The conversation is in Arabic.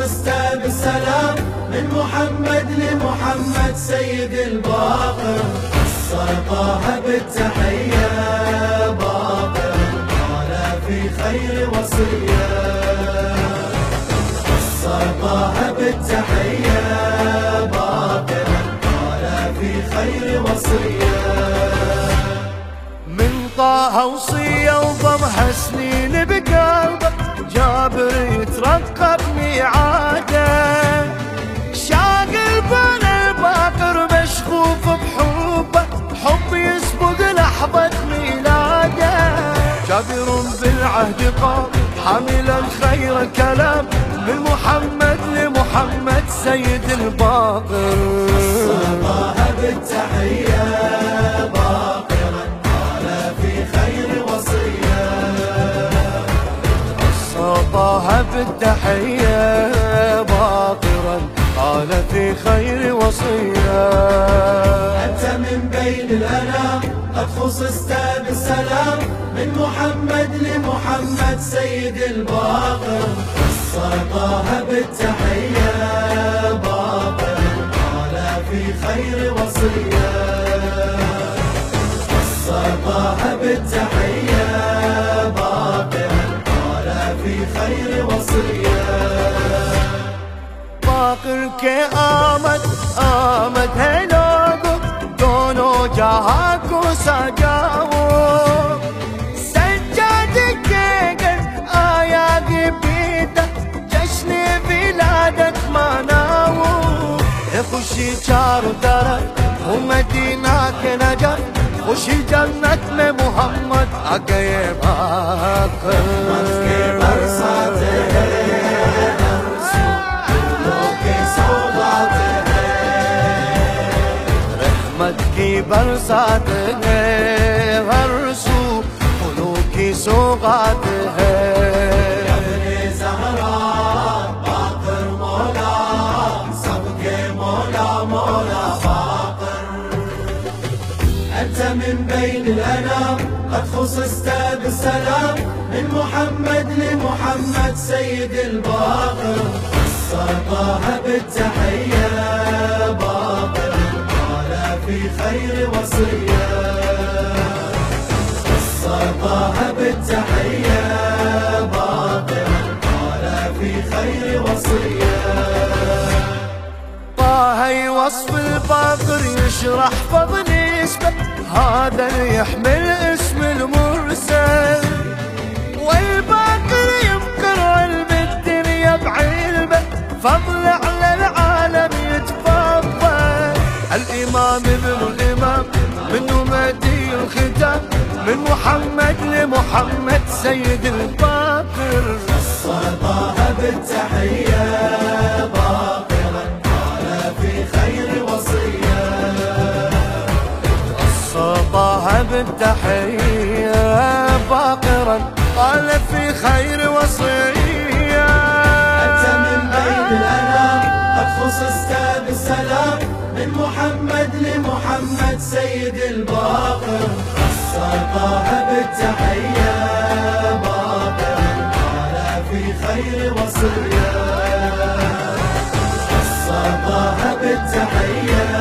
خصصته بالسلام من محمد لمحمد سيد الباقر. وصل طه بالتحية باقر قال في خير وصية. وصل طه بالتحية باقر قال في خير وصية. من طه وصية وضمها سنين بقلبه جابر يترقب ميعاده. شاغل بال الباقر مشغوف بحبه حب يسبق لحظة ميلاده. جابر بالعهد قام حامل الخير كلام من محمد لمحمد سيد الباقر. وصل بالتحية باقرا قال في خير وصية. طه بالتحية باقرا قال في خير وصية. أنت من بين الأنام قد خصصت بالسلام من محمد لمحمد سيد الباقر. وصل طه بالتحية باقرا قال في خير وصية. وصل طه بالتحية باقرا في خير وصية. باقر کے آمد ہے لوگو دونوں جہاں کو سجاؤ. سجاد کے گھر آیا گیتا جشن ولادت مناؤ. ہے خوشی چاروں طرف ہو مدینہ کے نجات خوشی جنت میں محمد آ گئے باقر. رحمت کی برسات ہے ہر سو پھولوں کی سوغات ہے. ابن زہرا باقر مولا سب کے مولا مولا باقر. أنت من بين الأنام قد خصصت بالسلام من محمد لمحمد سيد الباقر. وصل طه بالتحية باقر قال في خير وصية. وصل طه بالتحية باقر قال في خير وصية. طه وصف الباقر يشرح فضل اسمه هذا اللي يحمل اسم المرسل. والباقر يذكر علم الدنيا بعلمه فضل على العالم يتفضل. الإمام ابن الإمام منه مهدي الختام من محمد لمحمد سيد الباقر. وصل طه بالتحية باقرا قال في خير وصية. طه بالتحية باقرا قال في خير وصية. أنت من بين الأنام قد خصصت بالسلام من محمد لمحمد سيد الباقر. وصل طه بالتحية باقرا قال في خير وصية. وصل طه بالتحية